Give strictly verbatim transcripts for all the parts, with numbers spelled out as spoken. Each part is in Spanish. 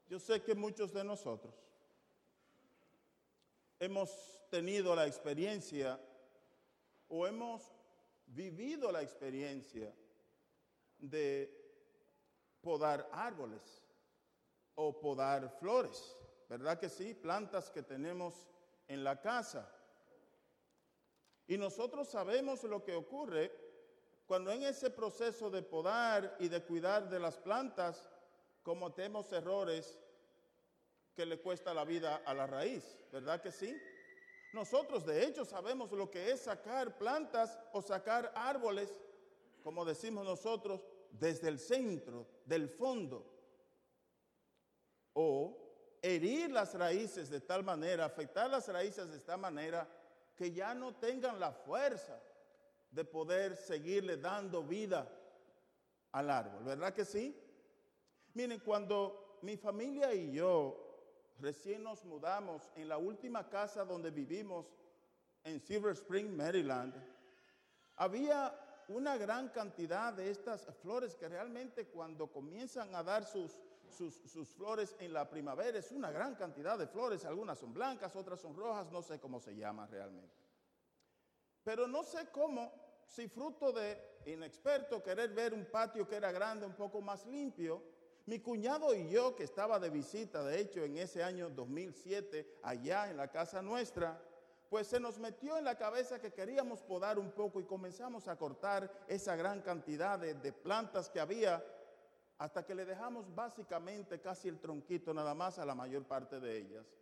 Yo sé que muchos de nosotros hemos tenido la experiencia o hemos vivido la experiencia de podar árboles o podar flores, ¿verdad que sí? Plantas que tenemos en la casa. Y nosotros sabemos lo que ocurre cuando en ese proceso de podar y de cuidar de las plantas cometemos errores que le cuesta la vida a la raíz, ¿verdad que sí? Nosotros de hecho sabemos lo que es sacar plantas o sacar árboles, como decimos nosotros, desde el centro, del fondo, o herir las raíces de tal manera, afectar las raíces de esta manera, que ya no tengan la fuerza de poder seguirle dando vida al árbol, ¿verdad que sí? Miren, cuando mi familia y yo recién nos mudamos en la última casa donde vivimos, en Silver Spring, Maryland, había una gran cantidad de estas flores que realmente cuando comienzan a dar sus, sus, sus flores en la primavera, es una gran cantidad de flores, algunas son blancas, otras son rojas, no sé cómo se llaman realmente. Pero no sé cómo, si fruto de inexperto querer ver un patio que era grande, un poco más limpio, mi cuñado y yo, que estaba de visita, de hecho, en ese año dos mil siete, allá en la casa nuestra, pues se nos metió en la cabeza que queríamos podar un poco y comenzamos a cortar esa gran cantidad de, de plantas que había, hasta que le dejamos básicamente casi el tronquito nada más a la mayor parte de ellas.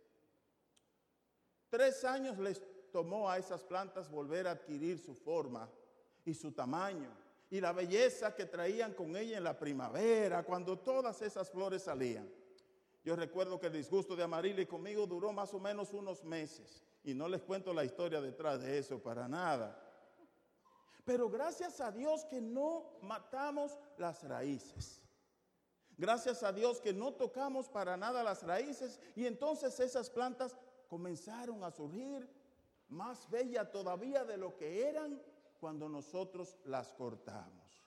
Tres años les tomó a esas plantas volver a adquirir su forma y su tamaño y la belleza que traían con ella en la primavera, cuando todas esas flores salían. Yo recuerdo que el disgusto de Amarili conmigo duró más o menos unos meses, y no les cuento la historia detrás de eso para nada. Pero gracias a Dios que no matamos las raíces. Gracias a Dios que no tocamos para nada las raíces, y entonces esas plantas comenzaron a surgir más bellas todavía de lo que eran cuando nosotros las cortamos.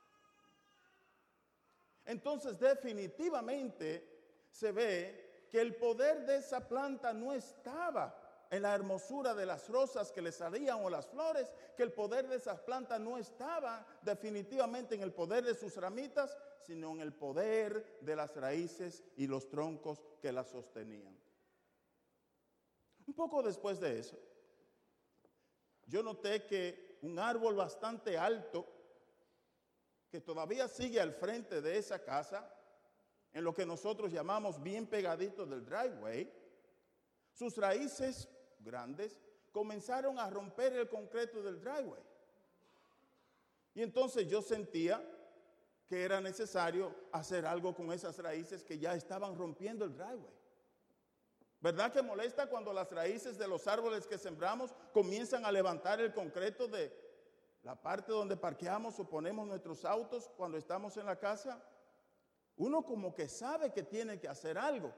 Entonces definitivamente se ve que el poder de esa planta no estaba en la hermosura de las rosas que le salían o las flores, que el poder de esas plantas no estaba definitivamente en el poder de sus ramitas, sino en el poder de las raíces y los troncos que las sostenían. Un poco después de eso, yo noté que un árbol bastante alto, que todavía sigue al frente de esa casa, en lo que nosotros llamamos bien pegadito del driveway, sus raíces grandes comenzaron a romper el concreto del driveway. Y entonces yo sentía que era necesario hacer algo con esas raíces que ya estaban rompiendo el driveway. ¿Verdad que molesta cuando las raíces de los árboles que sembramos comienzan a levantar el concreto de la parte donde parqueamos o ponemos nuestros autos cuando estamos en la casa? Uno como que sabe que tiene que hacer algo.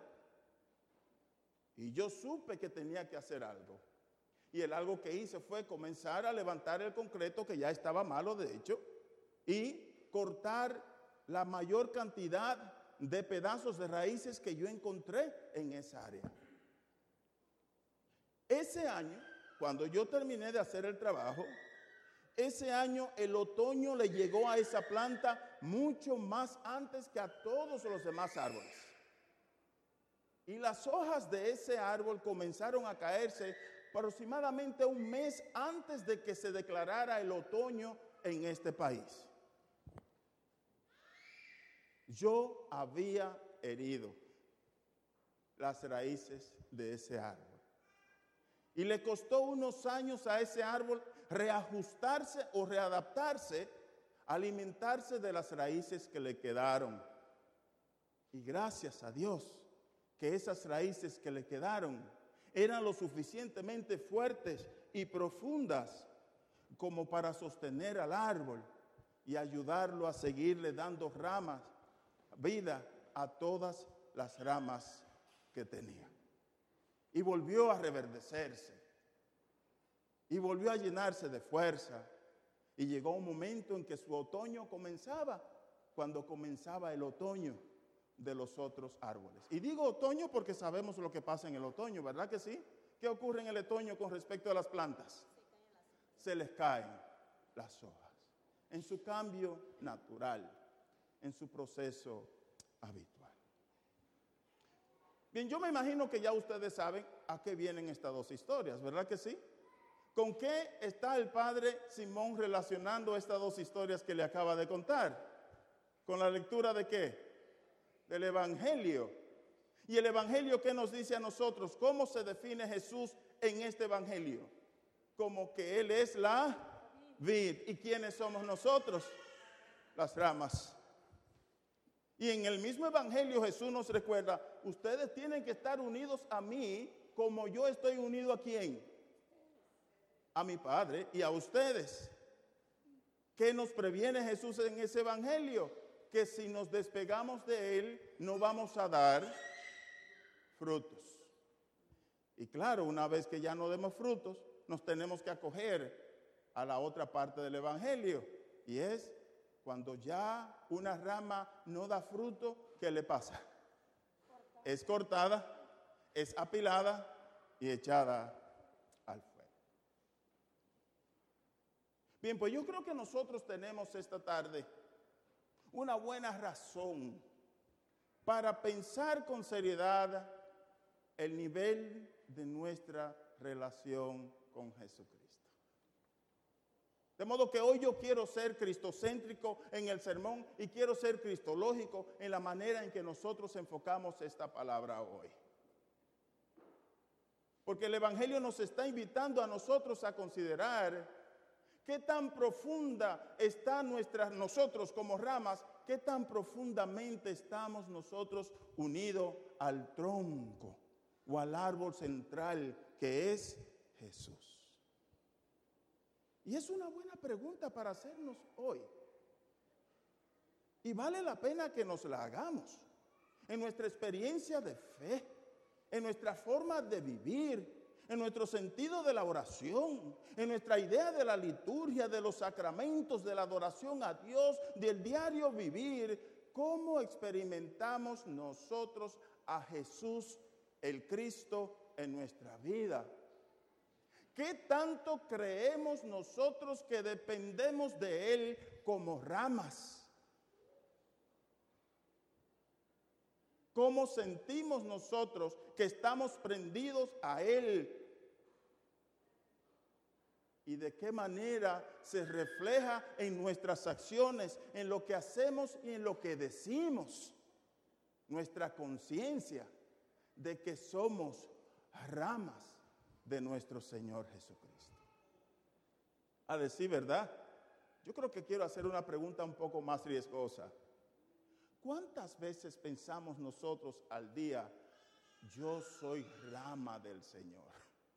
Y yo supe que tenía que hacer algo. Y el algo que hice fue comenzar a levantar el concreto, que ya estaba malo de hecho, y cortar la mayor cantidad de pedazos de raíces que yo encontré en esa área. Ese año, cuando yo terminé de hacer el trabajo, ese año el otoño le llegó a esa planta mucho más antes que a todos los demás árboles. Y las hojas de ese árbol comenzaron a caerse aproximadamente un mes antes de que se declarara el otoño en este país. Yo había herido las raíces de ese árbol. Y le costó unos años a ese árbol reajustarse o readaptarse, alimentarse de las raíces que le quedaron. Y gracias a Dios que esas raíces que le quedaron eran lo suficientemente fuertes y profundas como para sostener al árbol y ayudarlo a seguirle dando ramas, vida a todas las ramas que tenía. Y volvió a reverdecerse, y volvió a llenarse de fuerza, y llegó un momento en que su otoño comenzaba. Cuando comenzaba el otoño, de los otros árboles. Y digo otoño porque sabemos lo que pasa en el otoño, ¿verdad que sí? ¿Qué ocurre en el otoño con respecto a las plantas? Se les caen las hojas, en su cambio natural, en su proceso habitual. Bien, yo me imagino que ya ustedes saben a qué vienen estas dos historias, ¿verdad que sí? ¿Con qué está el padre Simón relacionando estas dos historias que le acaba de contar? ¿Con la lectura de qué? Del Evangelio. ¿Y el Evangelio qué nos dice a nosotros? ¿Cómo se define Jesús en este Evangelio? Como que Él es la vid. ¿Y quiénes somos nosotros? Las ramas. Y en el mismo Evangelio Jesús nos recuerda, ustedes tienen que estar unidos a mí como yo estoy unido a quién, a mi Padre y a ustedes. ¿Qué nos previene Jesús en ese Evangelio? Que si nos despegamos de Él, no vamos a dar frutos. Y claro, una vez que ya no demos frutos, nos tenemos que acoger a la otra parte del Evangelio. Y es cuando ya una rama no da fruto, ¿qué le pasa? Es cortada, es apilada y echada al fuego. Bien, pues yo creo que nosotros tenemos esta tarde una buena razón para pensar con seriedad el nivel de nuestra relación con Jesucristo. De modo que hoy yo quiero ser cristocéntrico en el sermón y quiero ser cristológico en la manera en que nosotros enfocamos esta palabra hoy. Porque el Evangelio nos está invitando a nosotros a considerar qué tan profunda está nuestra, nosotros como ramas, qué tan profundamente estamos nosotros unidos al tronco o al árbol central que es Jesús. Y es una buena pregunta para hacernos hoy. Y vale la pena que nos la hagamos en nuestra experiencia de fe, en nuestra forma de vivir, en nuestro sentido de la oración, en nuestra idea de la liturgia, de los sacramentos, de la adoración a Dios, del diario vivir. ¿Cómo experimentamos nosotros a Jesús, el Cristo, en nuestra vida? ¿Qué tanto creemos nosotros que dependemos de Él como ramas? ¿Cómo sentimos nosotros que estamos prendidos a Él? ¿Y de qué manera se refleja en nuestras acciones, en lo que hacemos y en lo que decimos? Nuestra conciencia de que somos ramas de nuestro Señor Jesucristo. A decir verdad, yo creo que quiero hacer una pregunta un poco más riesgosa. ¿Cuántas veces pensamos nosotros al día, yo soy rama del Señor?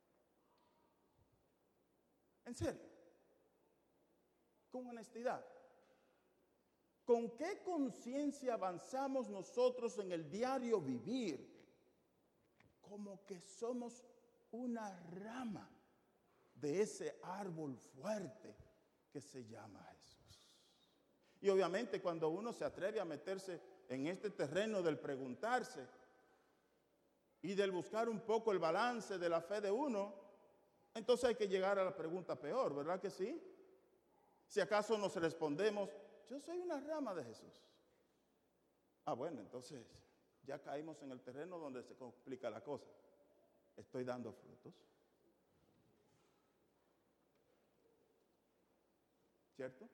¿En serio? Con honestidad. ¿Con qué conciencia avanzamos nosotros en el diario vivir? Como que somos una rama de ese árbol fuerte que se llama Jesús. Y obviamente cuando uno se atreve a meterse en este terreno del preguntarse y del buscar un poco el balance de la fe de uno, entonces hay que llegar a la pregunta peor, ¿verdad que sí? Si acaso nos respondemos, yo soy una rama de Jesús. Ah, bueno, entonces ya caímos en el terreno donde se complica la cosa. ¿Estoy dando frutos? ¿Cierto?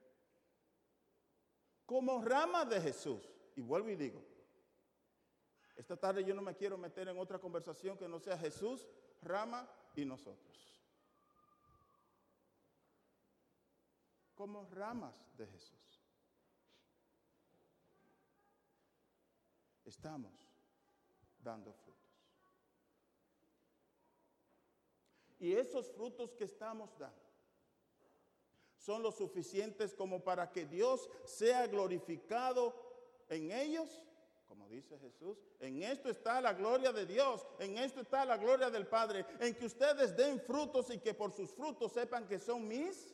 Como rama de Jesús, y vuelvo y digo, esta tarde yo no me quiero meter en otra conversación que no sea Jesús, rama y nosotros. Como ramas de Jesús, estamos dando frutos. Y esos frutos que estamos dando son lo suficientes como para que Dios sea glorificado en ellos. Como dice Jesús, en esto está la gloria de Dios, en esto está la gloria del Padre, en que ustedes den frutos y que por sus frutos sepan que son mis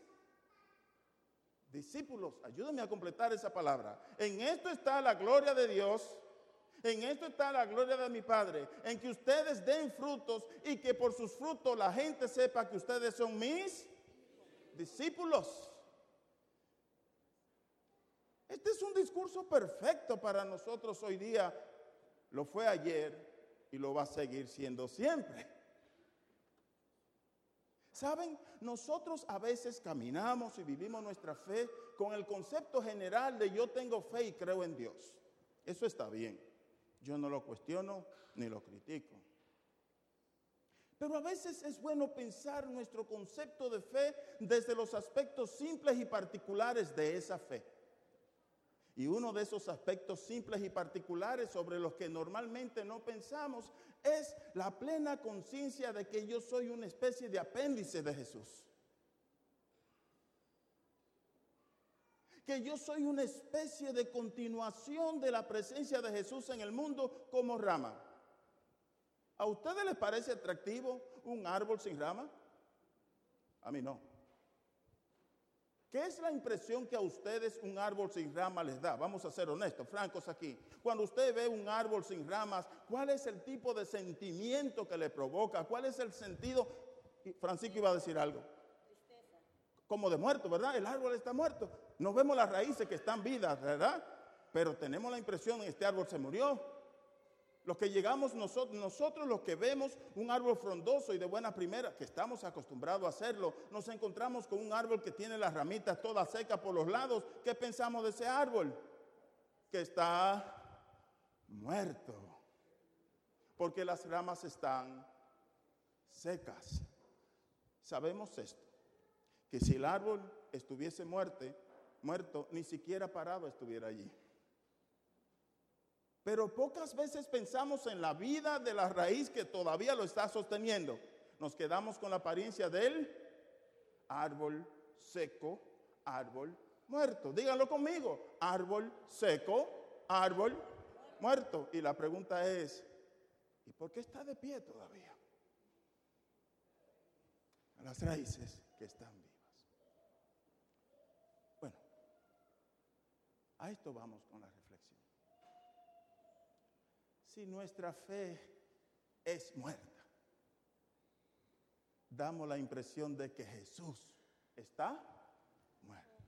discípulos. Ayúdenme a completar esa palabra. En esto está la gloria de Dios, En esto está la gloria de mi Padre, en que ustedes den frutos y que por sus frutos la gente sepa que ustedes son mis discípulos. Este es un discurso perfecto para nosotros hoy día. Lo fue ayer y lo va a seguir siendo siempre. ¿Saben? Nosotros a veces caminamos y vivimos nuestra fe con el concepto general de yo tengo fe y creo en Dios. Eso está bien. Yo no lo cuestiono ni lo critico. Pero a veces es bueno pensar nuestro concepto de fe desde los aspectos simples y particulares de esa fe. Y uno de esos aspectos simples y particulares sobre los que normalmente no pensamos es la plena conciencia de que yo soy una especie de apéndice de Jesús. Que yo soy una especie de continuación de la presencia de Jesús en el mundo como rama. ¿A ustedes les parece atractivo un árbol sin rama? A mí no. ¿Qué es la impresión que a ustedes un árbol sin rama les da? Vamos a ser honestos, francos aquí. Cuando usted ve un árbol sin ramas, ¿cuál es el tipo de sentimiento que le provoca? ¿Cuál es el sentido? Francisco iba a decir algo. Tristeza. Como de muerto, ¿verdad? El árbol está muerto. No vemos las raíces que están vivas, ¿verdad? Pero tenemos la impresión que este árbol se murió. Los que llegamos nosotros, nosotros los que vemos un árbol frondoso y de buena primera, que estamos acostumbrados a hacerlo, nos encontramos con un árbol que tiene las ramitas todas secas por los lados. ¿Qué pensamos de ese árbol? Que está muerto, porque las ramas están secas. Sabemos esto, que si el árbol estuviese muerte, muerto, ni siquiera parado estuviera allí. Pero pocas veces pensamos en la vida de la raíz que todavía lo está sosteniendo. Nos quedamos con la apariencia del árbol seco, árbol muerto. Díganlo conmigo, árbol seco, árbol muerto. Y la pregunta es, ¿y por qué está de pie todavía? Las raíces que están vivas. Bueno, a esto vamos con la reflexión. Si nuestra fe es muerta, damos la impresión de que Jesús está muerto.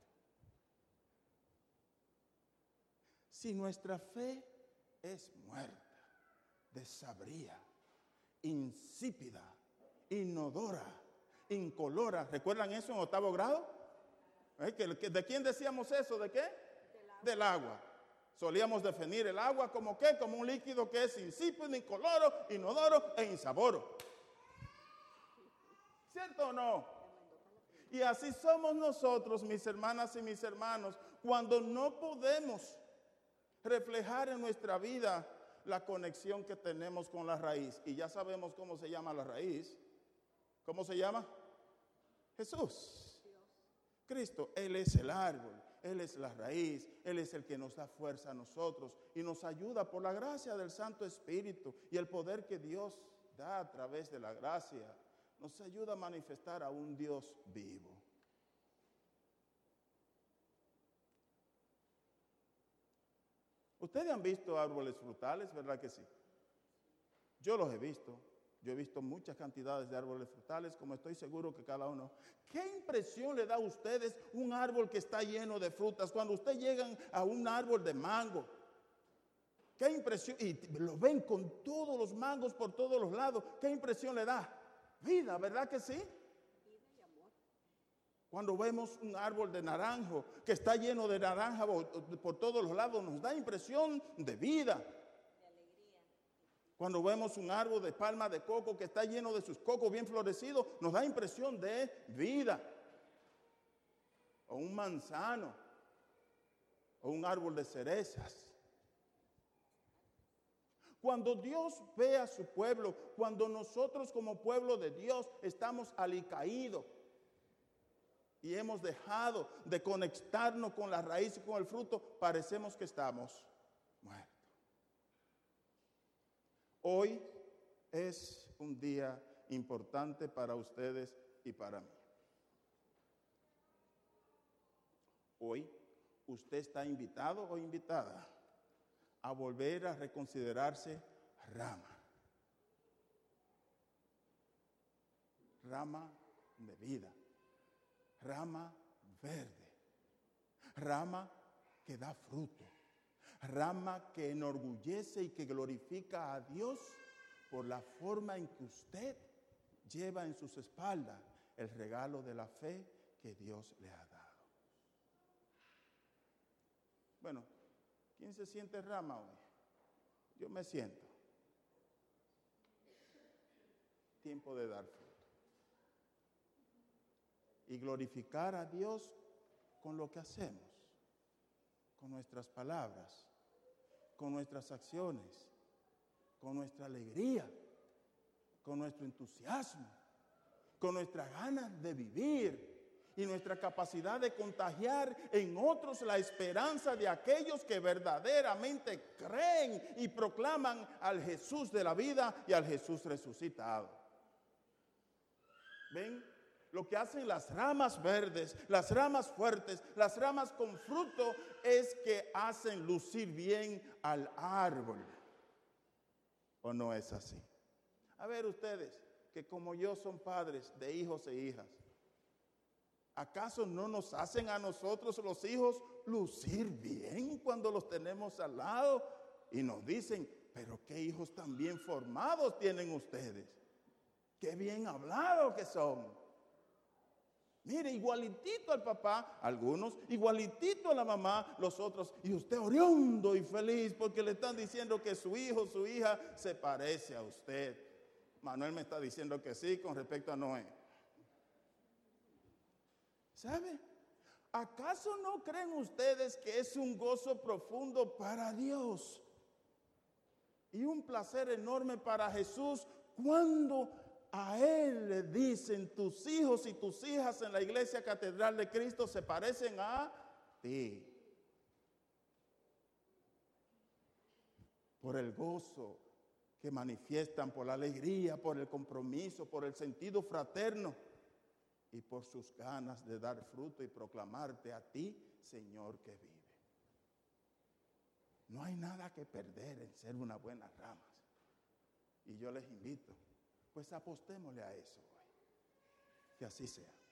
Si nuestra fe es muerta, desabría, insípida, inodora, incolora. ¿Recuerdan eso en octavo grado? ¿Eh? ¿De quién decíamos eso? ¿De qué? Del agua. Del agua. Solíamos definir el agua como ¿qué? Como un líquido que es insípido, incoloro, inodoro e insaboro. ¿Cierto o no? Y así somos nosotros, mis hermanas y mis hermanos, cuando no podemos reflejar en nuestra vida la conexión que tenemos con la raíz. Y ya sabemos cómo se llama la raíz. ¿Cómo se llama? Jesús. Cristo, Él es el árbol. Él es la raíz, Él es el que nos da fuerza a nosotros y nos ayuda por la gracia del Santo Espíritu y el poder que Dios da a través de la gracia. Nos ayuda a manifestar a un Dios vivo. Ustedes han visto árboles frutales, ¿verdad que sí? Yo los he visto. Yo he visto muchas cantidades de árboles frutales, como estoy seguro que cada uno. ¿Qué impresión le da a ustedes un árbol que está lleno de frutas? Cuando ustedes llegan a un árbol de mango, ¿qué impresión? Y lo ven con todos los mangos por todos los lados. ¿Qué impresión le da? Vida, ¿verdad que sí? Vida y amor. Cuando vemos un árbol de naranjo que está lleno de naranja por, por todos los lados, nos da impresión de vida. Cuando vemos un árbol de palma de coco que está lleno de sus cocos bien florecidos, nos da impresión de vida. O un manzano, o un árbol de cerezas. Cuando Dios ve a su pueblo, cuando nosotros como pueblo de Dios estamos alicaídos y hemos dejado de conectarnos con la raíz y con el fruto, parecemos que estamos muertos. Hoy es un día importante para ustedes y para mí. Hoy usted está invitado o invitada a volver a reconsiderarse rama. Rama de vida, rama verde, rama que da fruto, rama que enorgullece y que glorifica a Dios por la forma en que usted lleva en sus espaldas el regalo de la fe que Dios le ha dado. Bueno, ¿quién se siente rama hoy? Yo me siento. Tiempo de dar fruto. Y glorificar a Dios con lo que hacemos, con nuestras palabras, con nuestras acciones, con nuestra alegría, con nuestro entusiasmo, con nuestras ganas de vivir y nuestra capacidad de contagiar en otros la esperanza de aquellos que verdaderamente creen y proclaman al Jesús de la vida y al Jesús resucitado. ¿Ven? Lo que hacen las ramas verdes, las ramas fuertes, las ramas con fruto, es que hacen lucir bien al árbol. ¿O no es así? A ver ustedes, que como yo son padres de hijos e hijas, ¿acaso no nos hacen a nosotros los hijos lucir bien cuando los tenemos al lado? Y nos dicen, pero qué hijos tan bien formados tienen ustedes. Qué bien hablados que son. Mire, igualitito al papá, algunos, igualitito a la mamá, los otros, y usted oriundo y feliz porque le están diciendo que su hijo, su hija se parece a usted. Manuel me está diciendo que sí con respecto a Noé. ¿Sabe? ¿Acaso no creen ustedes que es un gozo profundo para Dios y un placer enorme para Jesús cuando a Él le dicen tus hijos y tus hijas en la iglesia catedral de Cristo se parecen a ti? Por el gozo que manifiestan, por la alegría, por el compromiso, por el sentido fraterno y por sus ganas de dar fruto y proclamarte a ti, Señor que vive. No hay nada que perder en ser unas buenas ramas. Y yo les invito, pues apostémosle a eso hoy. Que así sea.